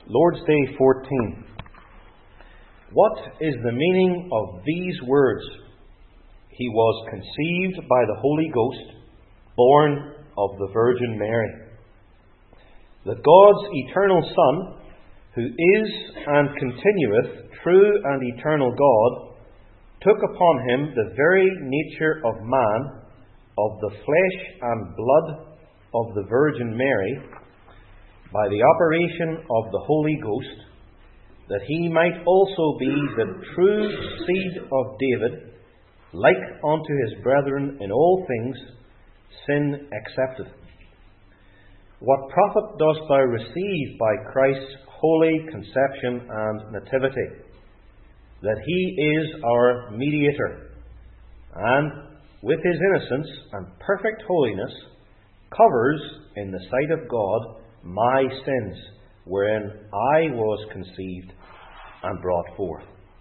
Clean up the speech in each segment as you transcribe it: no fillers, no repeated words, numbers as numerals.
Lord's Day 14. What is the meaning of these words? He was conceived by the Holy Ghost, born of the Virgin Mary. That God's eternal Son, who is and continueth true and eternal God, took upon him the very nature of man, of the flesh and blood of the Virgin Mary, by the operation of the Holy Ghost, that he might also be the true seed of David, like unto his brethren in all things, sin excepted. What profit dost thou receive by Christ's holy conception and nativity? That he is our mediator, and with his innocence and perfect holiness covers in the sight of God my sins, wherein I was conceived and brought forth.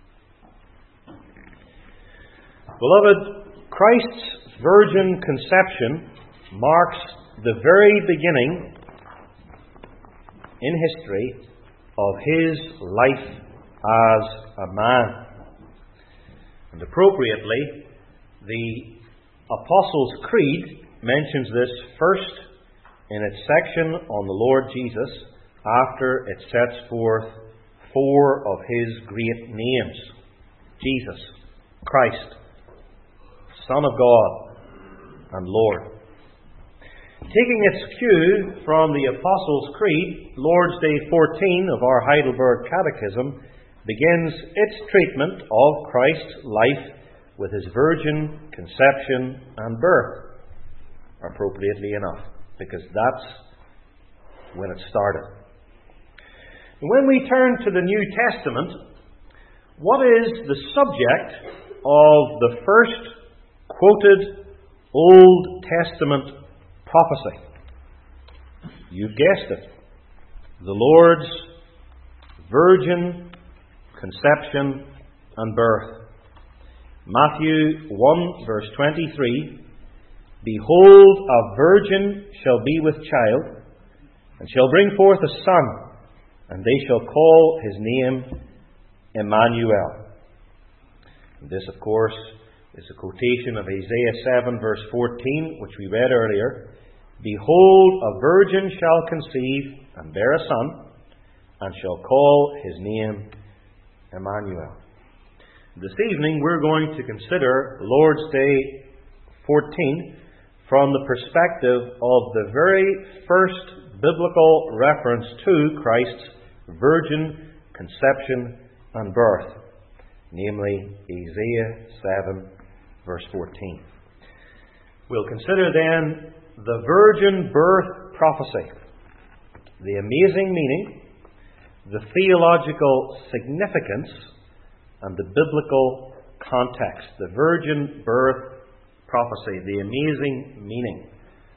Beloved, Christ's virgin conception marks the very beginning in history of his life as a man. And appropriately, the Apostles' Creed mentions this first in its section on the Lord Jesus, after it sets forth four of his great names: Jesus, Christ, Son of God, and Lord. Taking its cue from the Apostles' Creed, Lord's Day 14 of our Heidelberg Catechism begins its treatment of Christ's life with his virgin conception and birth, appropriately enough, because that's when it started. And when we turn to the New Testament, what is the subject of the first quoted Old Testament prophecy? You've guessed it. The Lord's virgin conception and birth. Matthew 1 verse 23, Behold, a virgin shall be with child, and shall bring forth a son, and they shall call his name Emmanuel. And this, of course, is a quotation of Isaiah 7 verse 14, which we read earlier. Behold, a virgin shall conceive and bear a son, and shall call his name Emmanuel. This evening we're going to consider Lord's Day 14 from the perspective of the very first biblical reference to Christ's virgin conception and birth, namely Isaiah 7 verse 14. We'll consider then the virgin birth prophecy, the amazing meaning, the theological significance, and the biblical context. The virgin birth prophecy, the amazing meaning.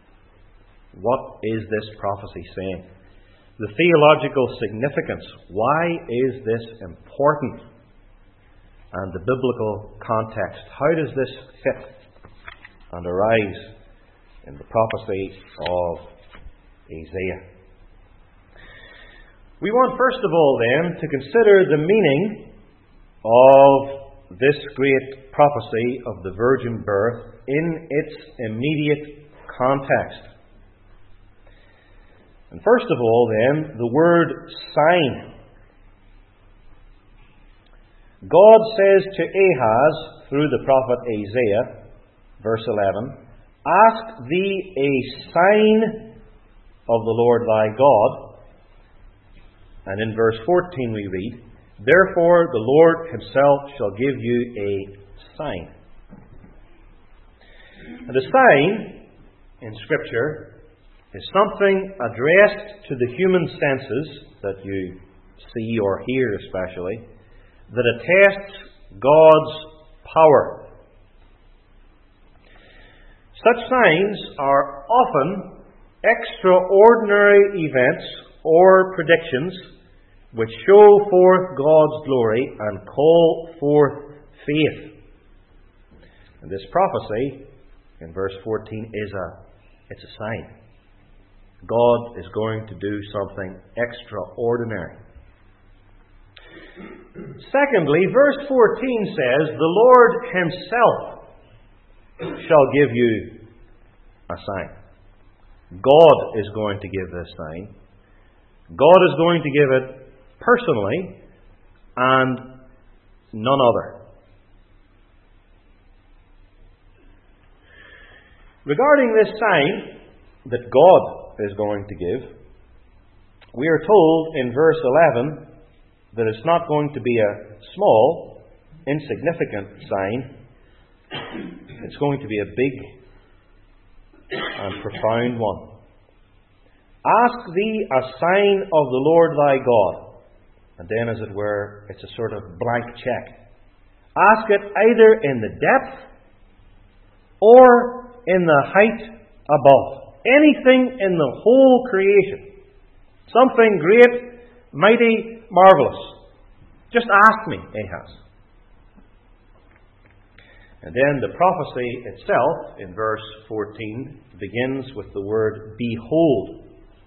What is this prophecy saying? The theological significance. Why is this important? And the biblical context. How does this fit and arise in the prophecy of Isaiah? We want, first of all, then, to consider the meaning of this great prophecy of the virgin birth in its immediate context. And first of all, then, the word sign. God says to Ahaz, through the prophet Isaiah, verse 11, Ask thee a sign of the Lord thy God. And in verse 14 we read, Therefore the Lord himself shall give you a sign. And a sign, in Scripture, is something addressed to the human senses that you see or hear especially, that attests God's power. Such signs are often extraordinary events or predictions which show forth God's glory and call forth faith. And this prophecy, in verse 14, it's a sign. God is going to do something extraordinary. Secondly, verse 14 says, the Lord Himself shall give you a sign. God is going to give this sign. God is going to give it personally and none other. Regarding this sign that God is going to give, we are told in verse 11 that it's not going to be a small, insignificant sign. It's going to be a big and profound one. Ask thee a sign of the Lord thy God. And then, as it were, it's a sort of blank check. Ask it either in the depth or in the height above. Anything in the whole creation. Something great, mighty, marvelous. Just ask me, Ahaz. And then the prophecy itself, in verse 14, begins with the word, behold.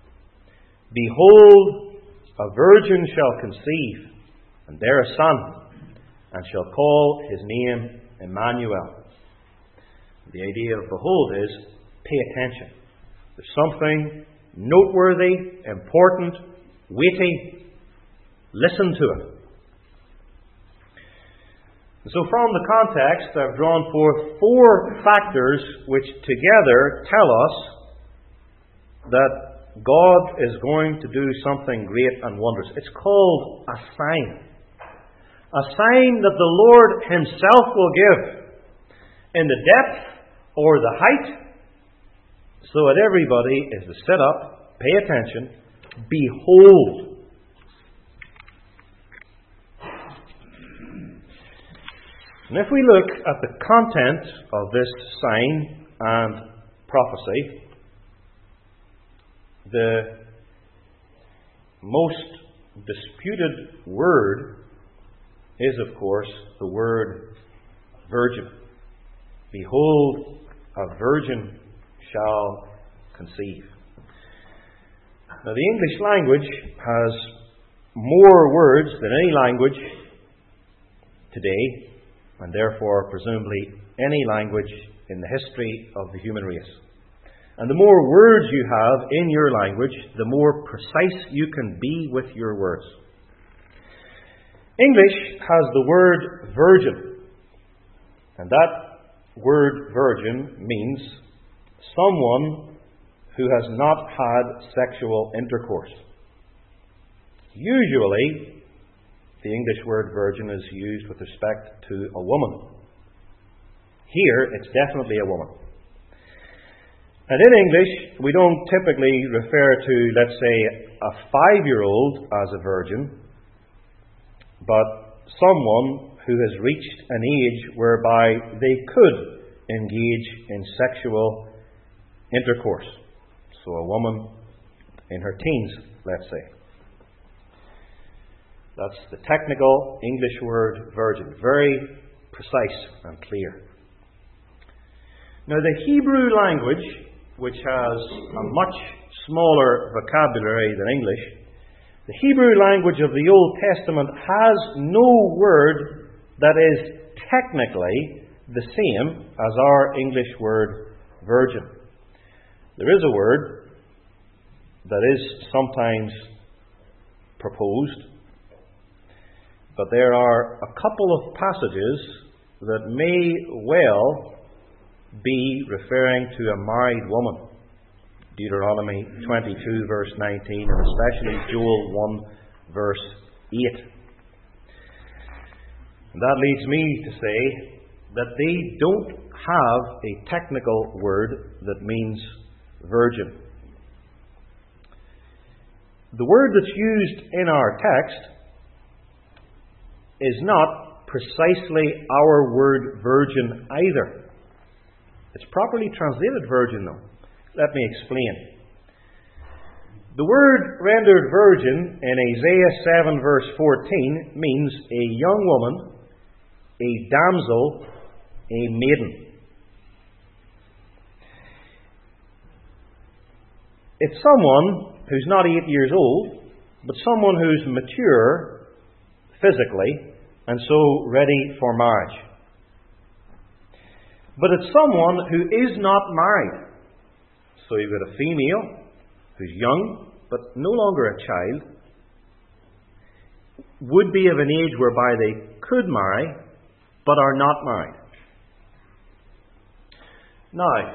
Behold, a virgin shall conceive, and bear a son, and shall call his name Emmanuel. The idea of behold is, pay attention. There's something noteworthy, important, weighty. Listen to it. So from the context, I've drawn forth four factors which together tell us that God is going to do something great and wondrous. It's called a sign. A sign that the Lord Himself will give in the depth or the height, so that everybody is to sit up, pay attention, behold. And if we look at the content of this sign and prophecy, the most disputed word is, of course, the word virgin. Behold, a virgin shall conceive. Now, the English language has more words than any language today, and therefore, presumably, any language in the history of the human race. And the more words you have in your language, the more precise you can be with your words. English has the word virgin, and that word virgin means someone who has not had sexual intercourse. Usually, the English word virgin is used with respect to a woman. Here, it's definitely a woman. And in English, we don't typically refer to, let's say, a 5-year-old as a virgin, but someone who has reached an age whereby they could engage in sexual intercourse. So a woman in her teens, let's say. That's the technical English word virgin. Very precise and clear. Now, the Hebrew language, which has a much smaller vocabulary than English, the Hebrew language of the Old Testament has no word that is technically the same as our English word virgin. There is a word that is sometimes proposed, but there are a couple of passages that may well be referring to a married woman. Deuteronomy 22 verse 19, and especially Joel 1 verse 8. And that leads me to say that they don't have a technical word that means virgin. The word that's used in our text is not precisely our word virgin either. It's properly translated virgin, though. Let me explain. The word rendered virgin in Isaiah 7 verse 14 means a young woman, a damsel, a maiden. It's someone who's not 8 years old, but someone who's mature physically, and so ready for marriage. But it's someone who is not married. So you've got a female who's young, but no longer a child, would be of an age whereby they could marry, but are not married. Now,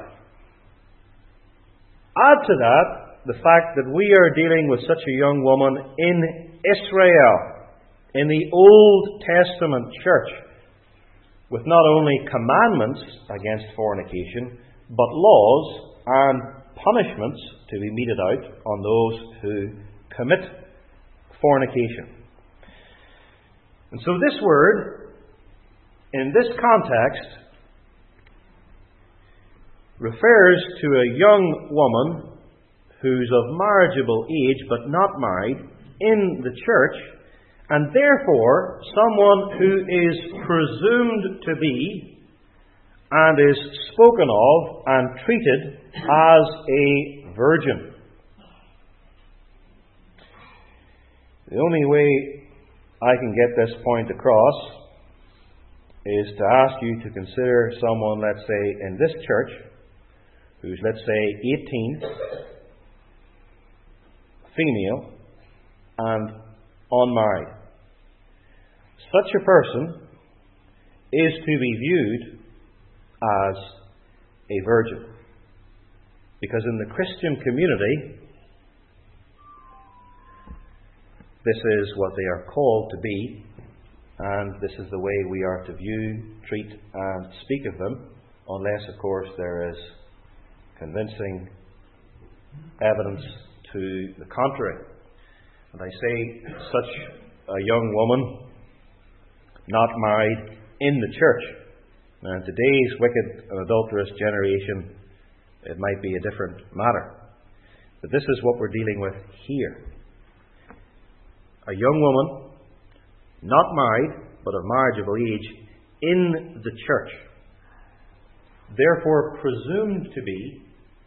add to that the fact that we are dealing with such a young woman in Israel, in the Old Testament church, with not only commandments against fornication, but laws and punishments to be meted out on those who commit fornication. And so this word, in this context, refers to a young woman who's of marriageable age but not married in the church, and therefore someone who is presumed to be and is spoken of and treated as a virgin. The only way I can get this point across is to ask you to consider someone, let's say, in this church, who's, let's say, 18, female, and unmarried. Such a person is to be viewed as a virgin. Because in the Christian community, this is what they are called to be, and this is the way we are to view, treat, and speak of them, unless, of course, there is convincing evidence to the contrary. And I say, such a young woman, not married in the church. Now, in today's wicked and adulterous generation, it might be a different matter. But this is what we're dealing with here. A young woman, not married, but of marriageable age, in the church, therefore presumed to be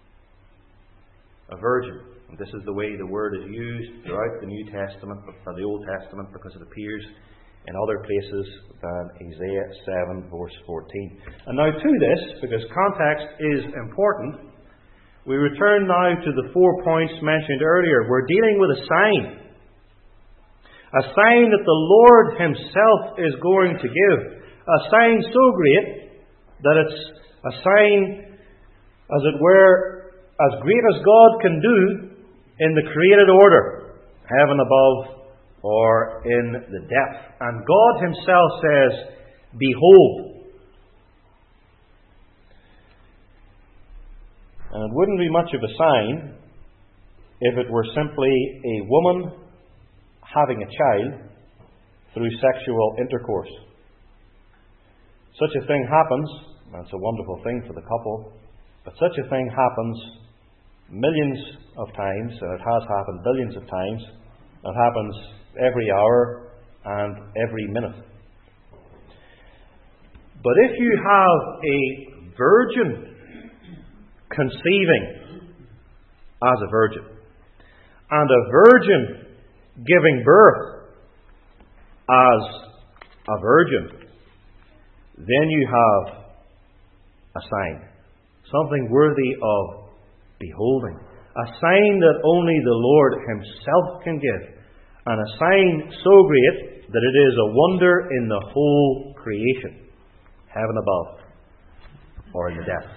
a virgin. And this is the way the word is used throughout the New Testament, or the Old Testament, because it appears in other places than Isaiah 7, verse 14. And now to this, because context is important, we return now to the 4 points mentioned earlier. We're dealing with a sign. A sign that the Lord Himself is going to give. A sign so great that it's a sign, as it were, as great as God can do in the created order, heaven above or in the depth. And God Himself says, "Behold." And it wouldn't be much of a sign if it were simply a woman having a child through sexual intercourse. Such a thing happens, and it's a wonderful thing for the couple, but such a thing happens millions of times, and it has happened billions of times. It happens every hour and every minute. But if you have a virgin conceiving as a virgin, and a virgin giving birth as a virgin, then you have a sign, something worthy of beholding, a sign that only the Lord Himself can give, and a sign so great that it is a wonder in the whole creation, heaven above or in the depths.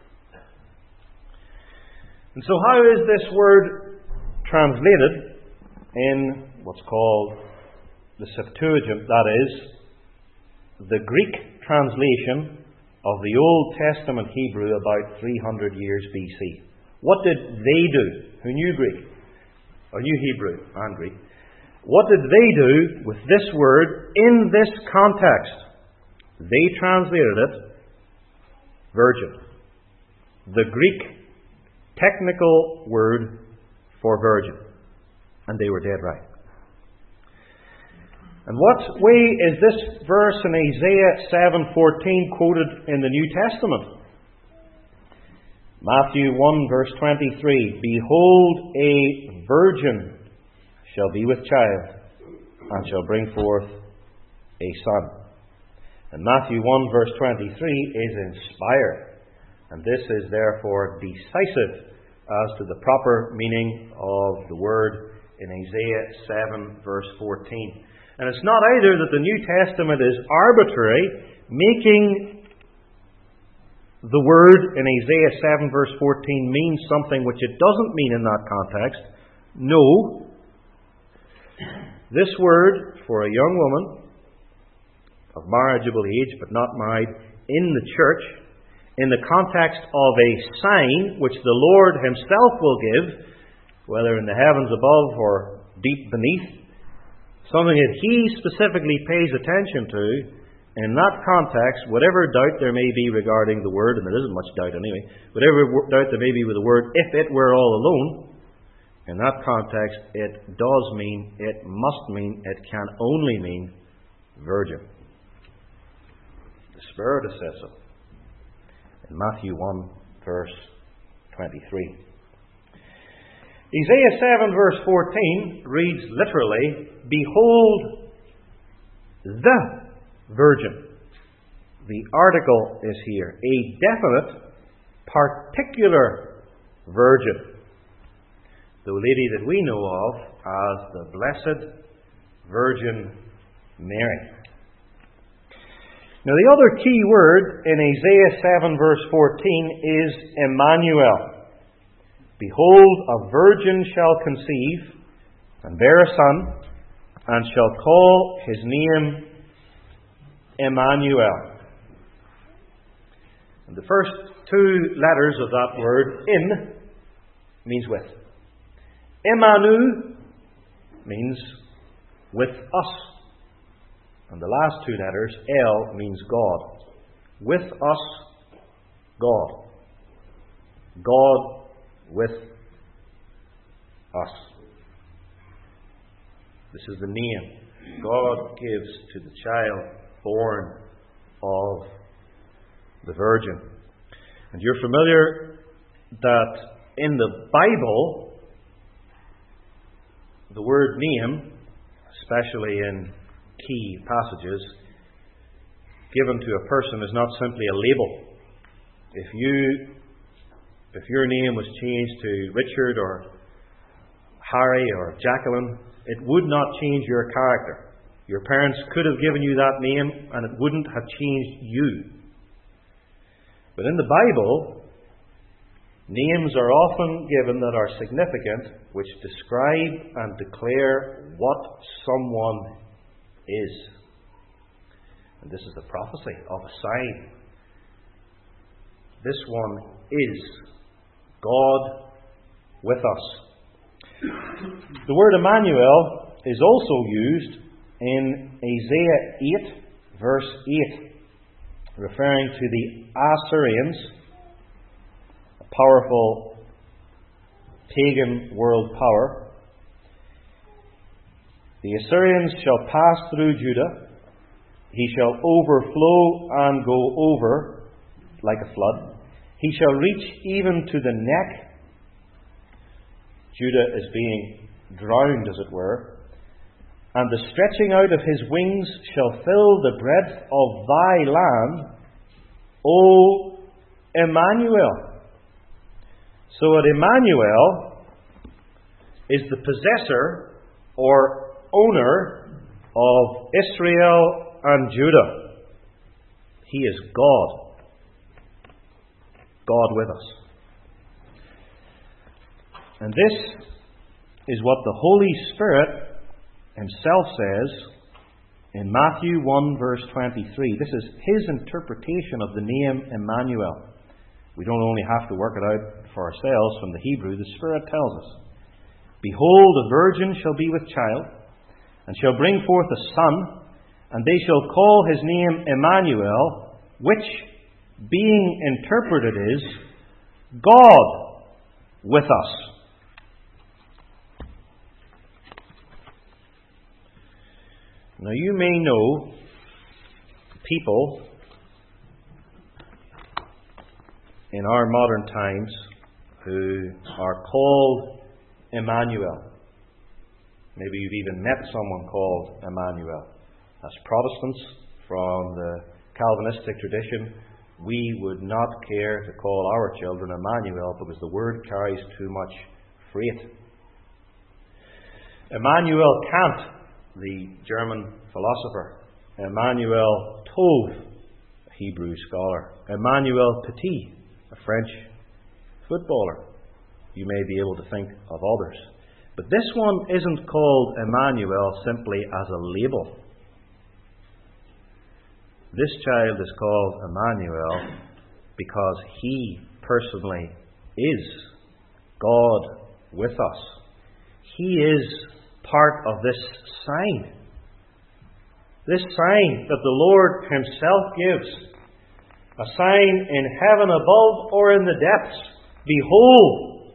And so how is this word translated in what's called the Septuagint, that is, the Greek translation of the Old Testament Hebrew about 300 years BC? What did they do, who knew Greek, or knew Hebrew and Greek? What did they do with this word in this context? They translated it virgin, the Greek technical word for virgin. And they were dead right. And what way is this verse in Isaiah 7:14 quoted in the New Testament? Matthew 1 verse 23, "Behold, a virgin shall be with child, and shall bring forth a son. And Matthew 1 verse 23 is inspired, and this is therefore decisive as to the proper meaning of the word in Isaiah 7 verse 14. And it's not either that the New Testament is arbitrary, making the word in Isaiah 7 verse 14 mean something which it doesn't mean in that context. No. This word for a young woman of marriageable age but not married in the church, in the context of a sign which the Lord Himself will give, whether in the heavens above or deep beneath, something that He specifically pays attention to. In that context, whatever doubt there may be regarding the word, and there isn't much doubt anyway, whatever doubt there may be with the word, if it were all alone, in that context it does mean, it must mean, it can only mean virgin. The Spirit has said so in Matthew 1 verse 23. Isaiah 7 verse 14 reads literally, "Behold the virgin." The article is here, a definite, particular virgin. The lady that we know of as the Blessed Virgin Mary. Now the other key word in Isaiah 7 verse 14 is Emmanuel. "Behold, a virgin shall conceive, and bear a son, and shall call his name Emmanuel." And the first two letters of that word, "in," means with. "Emanu" means with us. And the last two letters, "El," means God. With us, God. God with us. This is the name God gives to the child born of the Virgin. And you're familiar that in the Bible, the word name, especially in key passages, given to a person is not simply a label. If your name was changed to Richard or Harry or Jacqueline, it would not change your character. Your parents could have given you that name and it wouldn't have changed you. But in the Bible, names are often given that are significant, which describe and declare what someone is. And this is the prophecy of a sign. This one is God with us. The word Emmanuel is also used in Isaiah 8, verse 8, referring to the Assyrians, a powerful pagan world power. "The Assyrians shall pass through Judah. He shall overflow and go over like a flood. He shall reach even to the neck." Judah is being drowned, as it were. "And the stretching out of his wings shall fill the breadth of thy land, O Emmanuel." So that Emmanuel is the possessor or owner of Israel and Judah. He is God. God with us. And this is what the Holy Spirit Himself says in Matthew 1 verse 23. This is His interpretation of the name Emmanuel. We don't only have to work it out for ourselves from the Hebrew. The Spirit tells us, "Behold, a virgin shall be with child, and shall bring forth a son, and they shall call his name Emmanuel," which, being interpreted, is God with us. Now you may know people in our modern times who are called Emmanuel. Maybe you've even met someone called Emmanuel. As Protestants from the Calvinistic tradition, we would not care to call our children Emmanuel because the word carries too much freight. Immanuel Kant, the German philosopher, Emmanuel Tove, a Hebrew scholar, Emmanuel Petit, a French footballer. You may be able to think of others. But this one isn't called Emmanuel simply as a label. This child is called Emmanuel because he personally is God with us. He is part of this sign. This sign that the Lord Himself gives. A sign in heaven above or in the depths. Behold!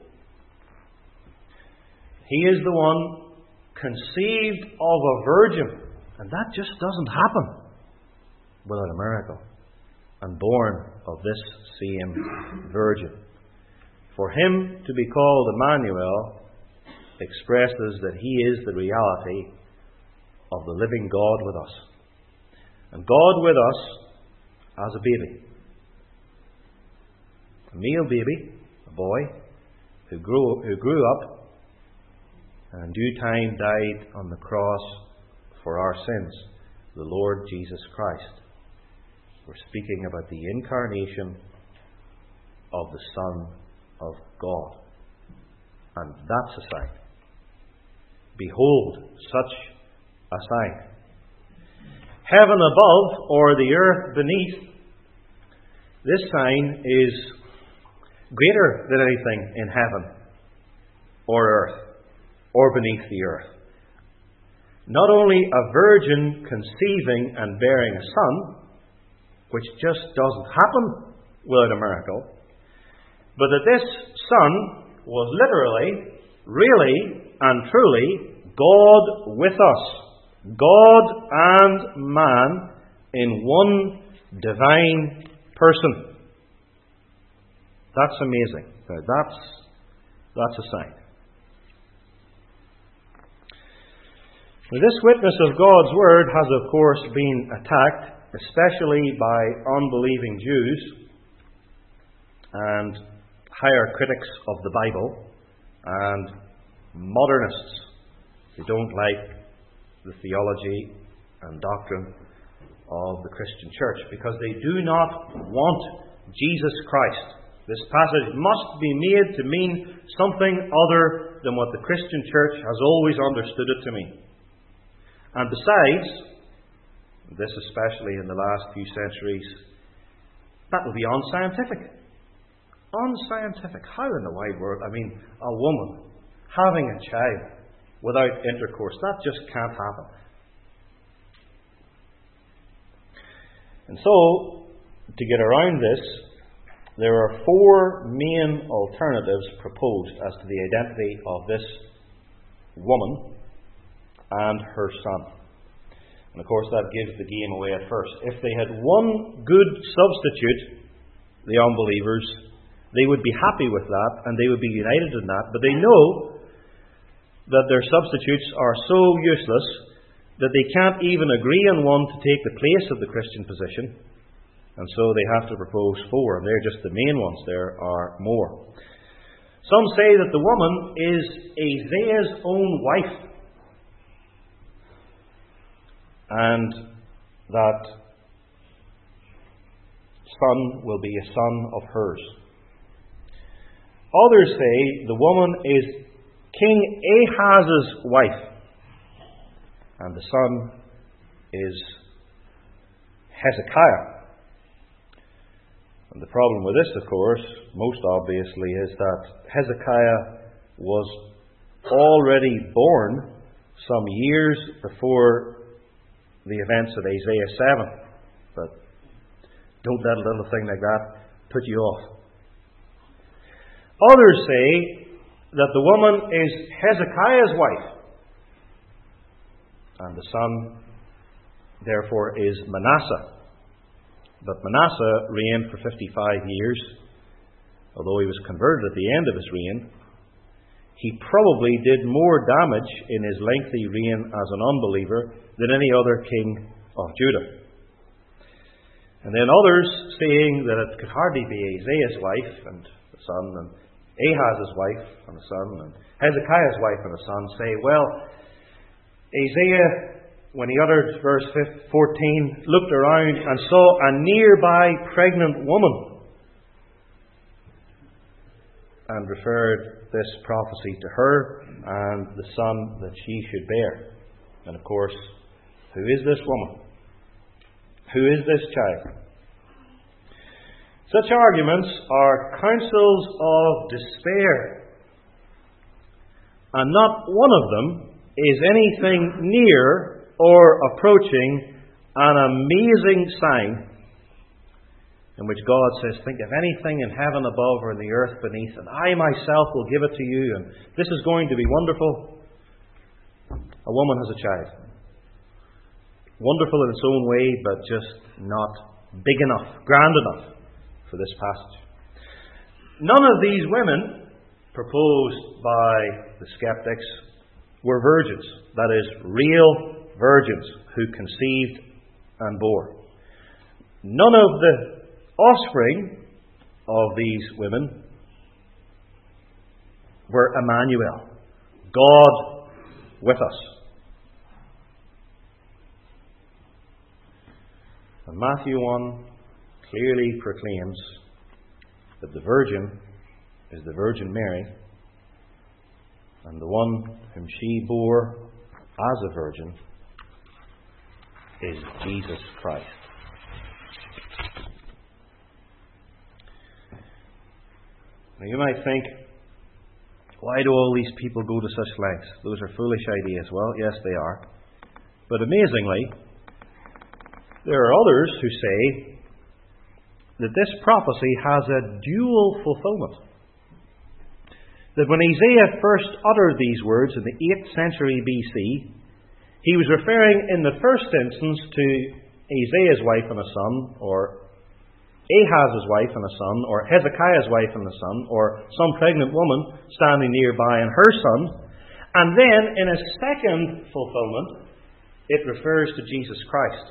He is the one conceived of a virgin. And that just doesn't happen without a miracle. And born of this same virgin. For Him to be called Emmanuel expresses that He is the reality of the living God with us. And God with us as a baby. A male baby, a boy, who grew up and in due time died on the cross for our sins, the Lord Jesus Christ. We're speaking about the incarnation of the Son of God. And that's a sign. Behold, such a sign. Heaven above, or the earth beneath, this sign is greater than anything in heaven, or earth, or beneath the earth. Not only a virgin conceiving and bearing a son, which just doesn't happen without a miracle, but that this son was literally, really, and truly God with us. God and man in one divine person. That's amazing. That's a sign. Now, this witness of God's Word has, of course, been attacked, especially by unbelieving Jews and higher critics of the Bible and modernists who don't like the theology and doctrine of the Christian church because they do not want Jesus Christ. This passage must be made to mean something other than what the Christian church has always understood it to mean. And besides, this especially in the last few centuries, that would be unscientific. Unscientific. How in the wide world? I mean, a woman having a child without intercourse, that just can't happen. And so, to get around this, there are four main alternatives proposed as to the identity of this woman and her son. And of course that gives the game away at first. If they had one good substitute, the unbelievers, they would be happy with that and they would be united in that. But they know that their substitutes are so useless that they can't even agree on one to take the place of the Christian position. And so they have to propose four. They're just the main ones. There are more. Some say that the woman is Isaiah's own wife. And that son will be a son of hers. Others say the woman is King Ahaz's wife. And the son is Hezekiah. And the problem with this, of course, most obviously, is that Hezekiah was already born some years before the events of Isaiah 7. But don't let a little thing like that put you off. Others say that the woman is Hezekiah's wife. And the son, therefore, is Manasseh. But Manasseh reigned for 55 years. Although he was converted at the end of his reign, he probably did more damage in his lengthy reign as an unbeliever than any other king of Judah. And then others, saying that it could hardly be Isaiah's wife and the son, and Ahaz's wife and the son, and Hezekiah's wife and the son, say, well, Isaiah, when he uttered verse 14, looked around and saw a nearby pregnant woman, and referred this prophecy to her and the son that she should bear. And of course, who is this woman? Who is this child? Such arguments are counsels of despair, and not one of them is anything near or approaching an amazing sign in which God says, think of anything in heaven above or in the earth beneath, and I myself will give it to you, and this is going to be wonderful. A woman has a child. Wonderful in its own way, but just not big enough, grand enough for this passage. None of these women proposed by the skeptics were virgins, that is, real virgins who conceived and bore. None of the offspring of these women were Emmanuel, God with us. And Matthew 1 clearly proclaims that the virgin is the Virgin Mary, and the one whom she bore as a virgin is Jesus Christ. Now you might think, why do all these people go to such lengths? Those are foolish ideas. Well, yes, they are. But amazingly, there are others who say that this prophecy has a dual fulfillment. That when Isaiah first uttered these words in the 8th century BC, he was referring in the first instance to Isaiah's wife and a son, or Ahaz's wife and a son, or Hezekiah's wife and a son, or some pregnant woman standing nearby and her son. And then, in a second fulfillment, it refers to Jesus Christ.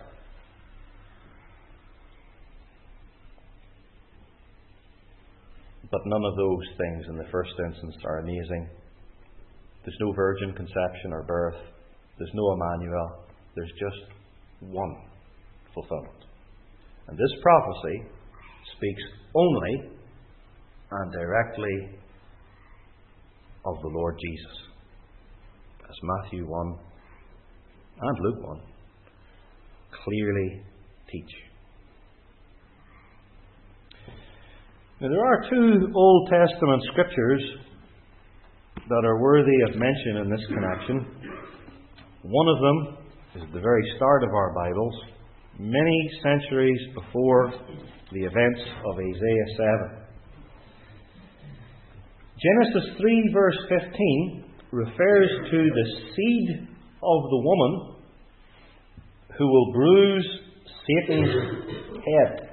But none of those things in the first instance are amazing. There's no virgin conception or birth. There's no Emmanuel. There's just one fulfillment. And this prophecy speaks only and directly of the Lord Jesus, as Matthew 1 and Luke 1 clearly teach. Now, there are two Old Testament scriptures that are worthy of mention in this connection. One of them is at the very start of our Bibles, many centuries before the events of Isaiah 7. Genesis 3 verse 15 refers to the seed of the woman who will bruise Satan's head.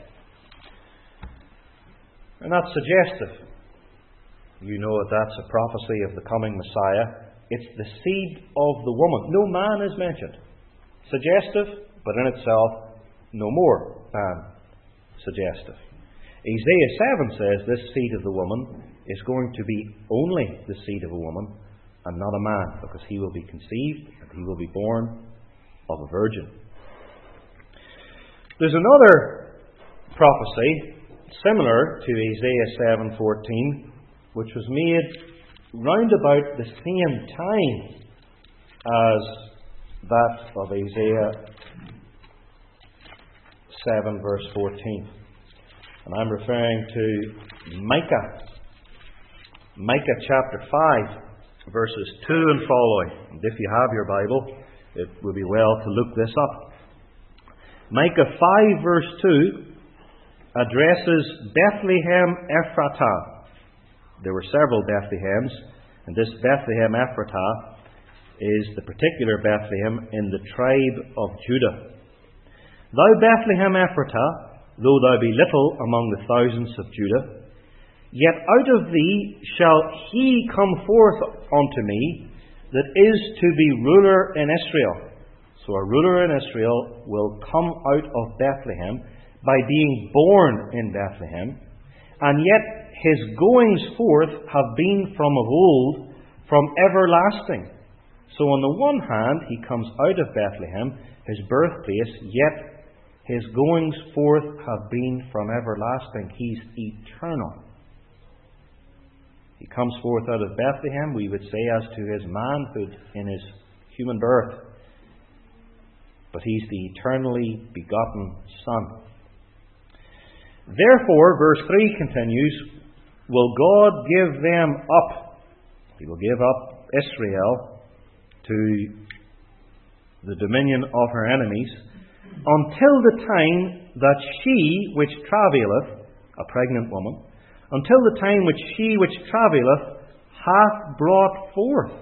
And that's suggestive. You know that that's a prophecy of the coming Messiah. It's the seed of the woman. No man is mentioned. Suggestive, but in itself no more than suggestive. Isaiah 7 says this seed of the woman is going to be only the seed of a woman and not a man, because he will be conceived and he will be born of a virgin. There's another prophecy similar to Isaiah 7:14, which was made round about the same time as that of Isaiah 7 verse 14. And I'm referring to Micah. Micah chapter 5 verses 2 and following. And if you have your Bible, it would be well to look this up. Micah 5 verse 2 addresses Bethlehem Ephratah. There were several Bethlehems, and this Bethlehem Ephratah is the particular Bethlehem in the tribe of Judah. Thou Bethlehem Ephratah, though thou be little among the thousands of Judah, Yet out of thee shall he come forth unto me, that is to be ruler in Israel. So a ruler in Israel will come out of Bethlehem by being born in Bethlehem, and yet his goings forth have been from of old, from everlasting. So on the one hand, he comes out of Bethlehem, his birthplace, yet his goings forth have been from everlasting. He's eternal. He comes forth out of Bethlehem, we would say, as to his manhood in his human birth. But he's the eternally begotten Son. Therefore, verse 3 continues, will God give them up? He will give up Israel to the dominion of her enemies, until the time that she which travaileth, a pregnant woman, until the time which she which travaileth hath brought forth.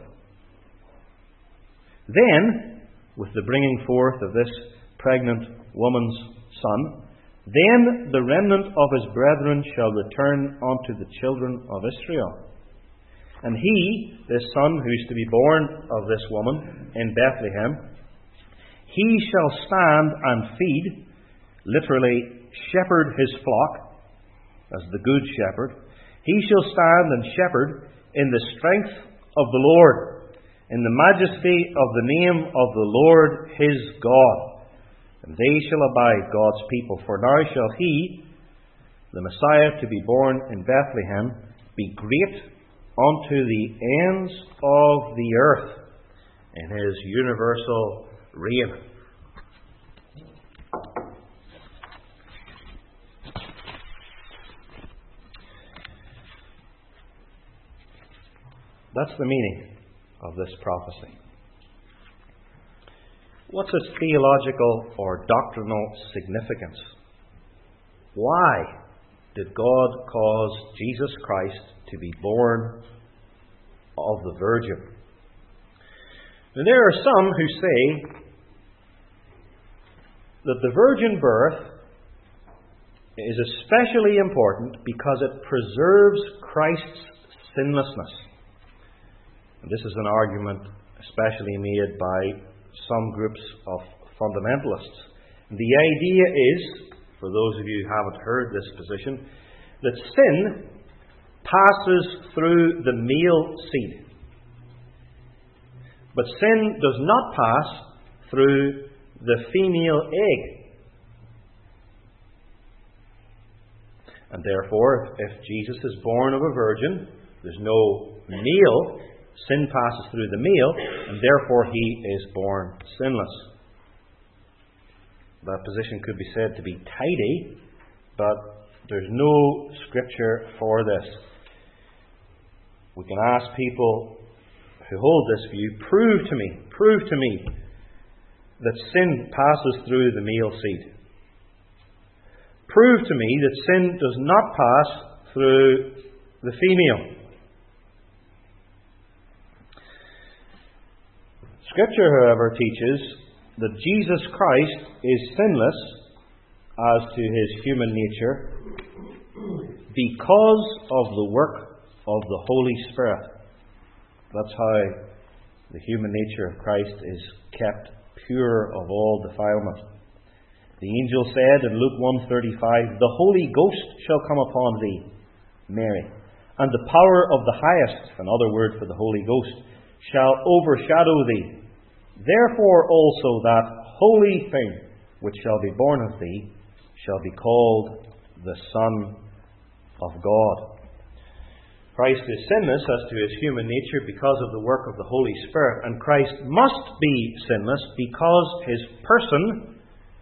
Then, with the bringing forth of this pregnant woman's son, then the remnant of his brethren shall return unto the children of Israel. And he, this son who is to be born of this woman in Bethlehem, he shall stand and feed, literally shepherd his flock, as the good shepherd. He shall stand and shepherd in the strength of the Lord, in the majesty of the name of the Lord his God. And they shall abide God's people. For now shall he, the Messiah to be born in Bethlehem, be great unto the ends of the earth in his universal reign. That's the meaning of this prophecy. What's its theological or doctrinal significance? Why did God cause Jesus Christ to be born of the Virgin? Now, there are some who say that the virgin birth is especially important because it preserves Christ's sinlessness. And this is an argument especially made by some groups of fundamentalists. The idea is, for those of you who haven't heard this position, that sin passes through the male seed. But sin does not pass through the female egg. And therefore, if Jesus is born of a virgin, there's no male. Sin passes through the male, and therefore he is born sinless. That position could be said to be tidy, but there's no scripture for this. We can ask people who hold this view, prove to me that sin passes through the male seed. Prove to me that sin does not pass through the female. Scripture, however, teaches that Jesus Christ is sinless as to his human nature because of the work of the Holy Spirit. That's how the human nature of Christ is kept pure of all defilement. The angel said in Luke 1:35, "The Holy Ghost shall come upon thee, Mary, and the power of the highest," another word for the Holy Ghost, "shall overshadow thee. Therefore also that holy thing which shall be born of thee shall be called the Son of God." Christ is sinless as to his human nature because of the work of the Holy Spirit, and Christ must be sinless because his person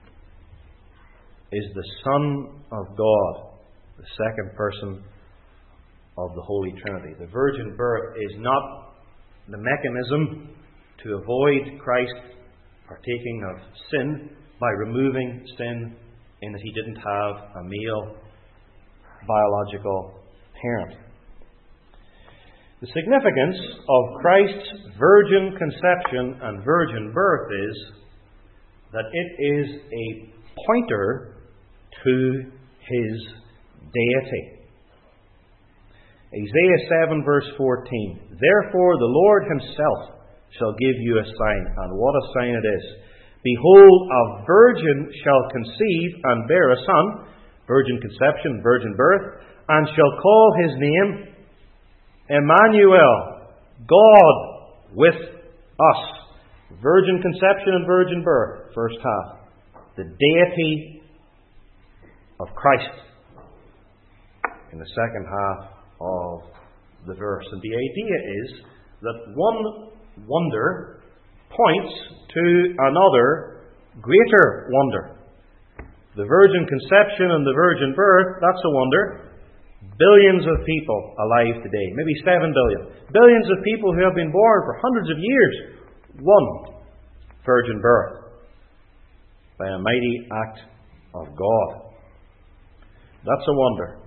is the Son of God, the second person of the Holy Trinity. The virgin birth is not the mechanism to avoid Christ partaking of sin by removing sin in that he didn't have a male biological parent. The significance of Christ's virgin conception and virgin birth is that it is a pointer to his deity. Isaiah 7 verse 14. Therefore the Lord himself shall give you a sign. And what a sign it is. Behold, a virgin shall conceive and bear a son, virgin conception, virgin birth, and shall call his name Emmanuel, God with us. Virgin conception and virgin birth, first half. The deity of Christ in the second half of the verse. And the idea is that one wonder points to another greater wonder. The virgin conception and the virgin birth, that's a wonder. Billions of people alive today, maybe 7 billion. Billions of people who have been born for hundreds of years. One virgin birth by a mighty act of God. That's a wonder.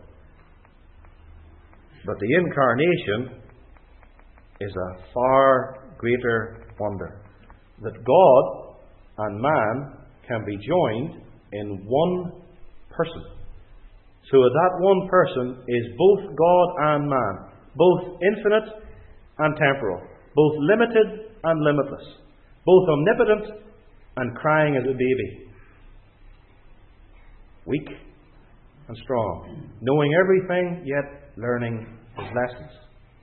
But the incarnation is a far greater wonder. That God and man can be joined in one person. So that one person is both God and man, both infinite and temporal, both limited and limitless, both omnipotent and crying as a baby, weak and strong, knowing everything yet learning his lessons.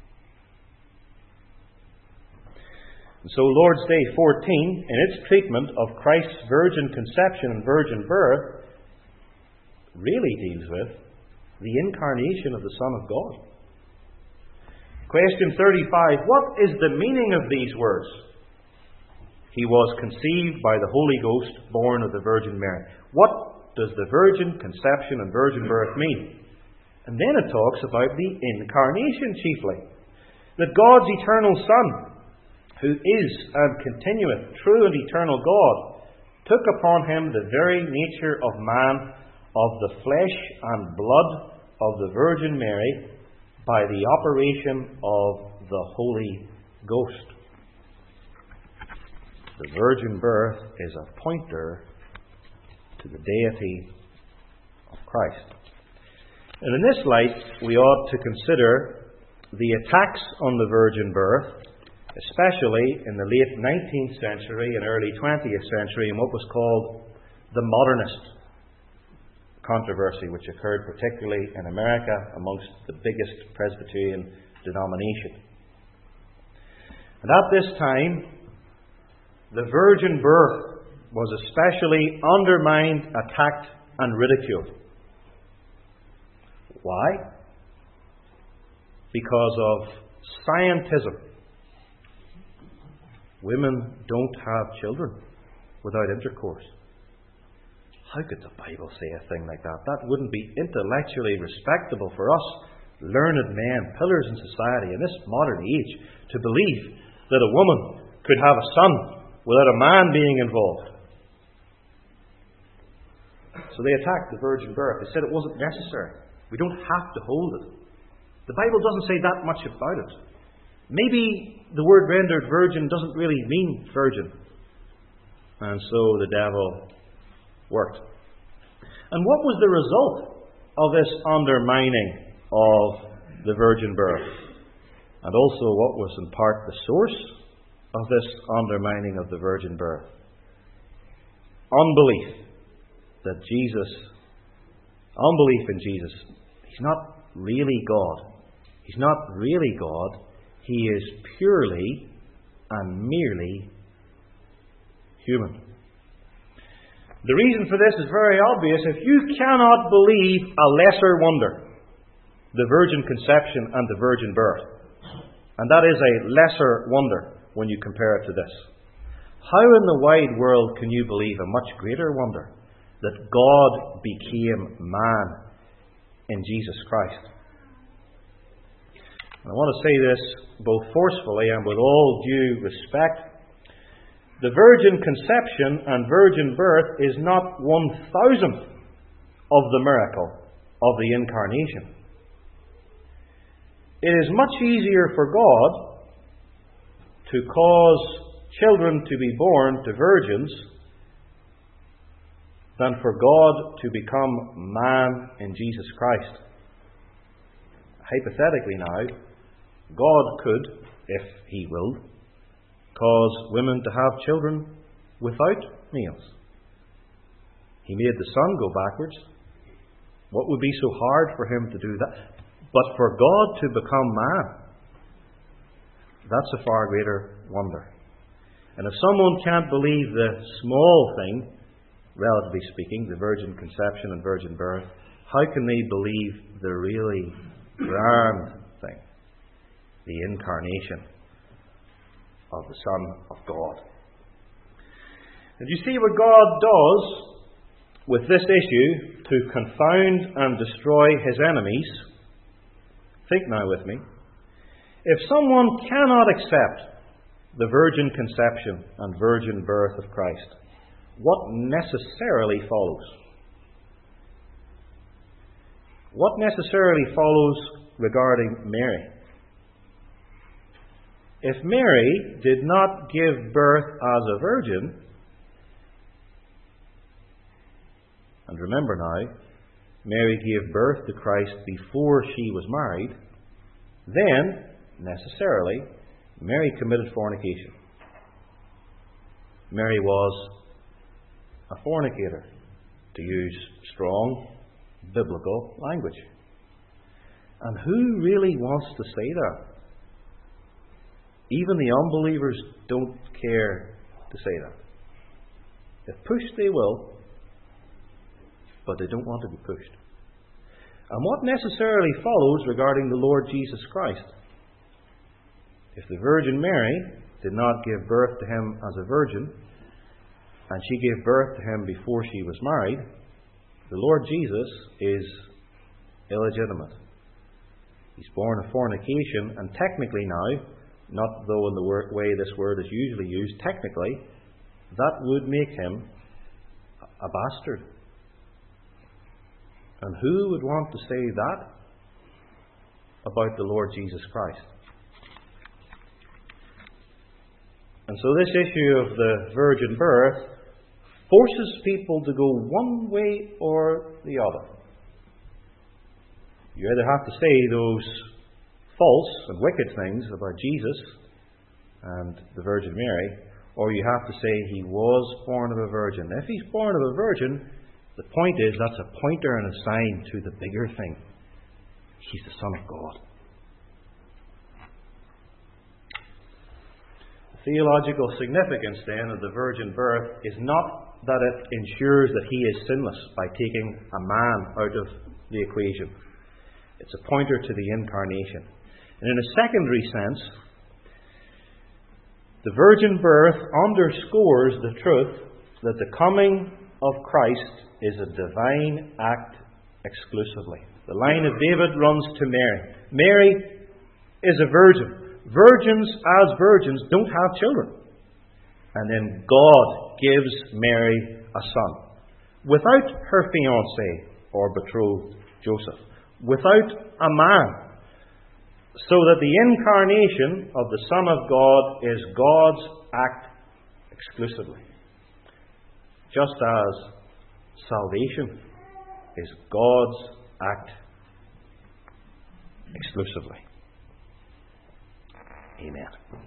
And so Lord's Day 14, in its treatment of Christ's virgin conception and virgin birth, really deals with the incarnation of the Son of God. Question 35. What is the meaning of these words? He was conceived by the Holy Ghost, born of the Virgin Mary. What does the virgin conception and virgin birth mean? And then it talks about the incarnation chiefly. That God's eternal Son, who is and continueth true and eternal God, took upon him the very nature of man, of the flesh and blood of the Virgin Mary, by the operation of the Holy Ghost. The virgin birth is a pointer to the deity of Christ. And in this light, we ought to consider the attacks on the virgin birth, especially in the late 19th century and early 20th century, in what was called the modernist controversy, which occurred particularly in America amongst the biggest Presbyterian denomination. And at this time, the virgin birth was especially undermined, attacked, and ridiculed. Why? Because of scientism. Women don't have children without intercourse. How could the Bible say a thing like that? That wouldn't be intellectually respectable for us, learned men, pillars in society in this modern age, to believe that a woman could have a son without a man being involved. So they attacked the virgin birth. They said it wasn't necessary. We don't have to hold it. The Bible doesn't say that much about it. Maybe the word rendered virgin doesn't really mean virgin. And so the devil worked. And what was the result of this undermining of the virgin birth? And also what was in part the source of this undermining of the virgin birth? Unbelief in Jesus. He's not really God. He's not really God. He is purely and merely human. The reason for this is very obvious. If you cannot believe a lesser wonder, the virgin conception and the virgin birth, and that is a lesser wonder when you compare it to this, how in the wide world can you believe a much greater wonder, that God became man in Jesus Christ? And I want to say this both forcefully and with all due respect. The virgin conception and virgin birth is not 1/1000th of the miracle of the incarnation. It is much easier for God to cause children to be born to virgins than for God to become man in Jesus Christ. hypothetically now, God could, if He willed, cause women to have children without males. He made the sun go backwards. What would be so hard for Him to do that? But for God to become man, that's a far greater wonder. And if someone can't believe the small thing, relatively speaking, the virgin conception and virgin birth, how can they believe the really grand thing, the incarnation of the Son of God? And you see what God does with this issue to confound and destroy His enemies? Think now with me. If someone cannot accept the virgin conception and virgin birth of Christ, what necessarily follows? What necessarily follows regarding Mary? If Mary did not give birth as a virgin, and remember now, Mary gave birth to Christ before she was married, then, necessarily, Mary committed fornication. Mary was a fornicator, to use strong biblical language. And who really wants to say that? Even the unbelievers don't care to say that. If pushed, they will, but they don't want to be pushed. And what necessarily follows regarding the Lord Jesus Christ? If the Virgin Mary did not give birth to Him as a virgin, and she gave birth to Him before she was married, the Lord Jesus is illegitimate. He's born of fornication, and technically now, not though in the way this word is usually used, technically, that would make Him a bastard. And who would want to say that about the Lord Jesus Christ? And so this issue of the virgin birth forces people to go one way or the other. You either have to say those false and wicked things about Jesus and the Virgin Mary, or you have to say He was born of a virgin. If He's born of a virgin, the point is that's a pointer and a sign to the bigger thing. He's the Son of God. The theological significance then of the virgin birth is not that it ensures that He is sinless by taking a man out of the equation. It's a pointer to the incarnation. And in a secondary sense, the virgin birth underscores the truth that the coming of Christ is a divine act exclusively. The line of David runs to Mary. Mary is a virgin. Virgins as virgins don't have children. And then God gives Mary a son. Without her fiancé or betrothed Joseph. Without a man. So that the incarnation of the Son of God is God's act exclusively. Just as salvation is God's act exclusively. Amen.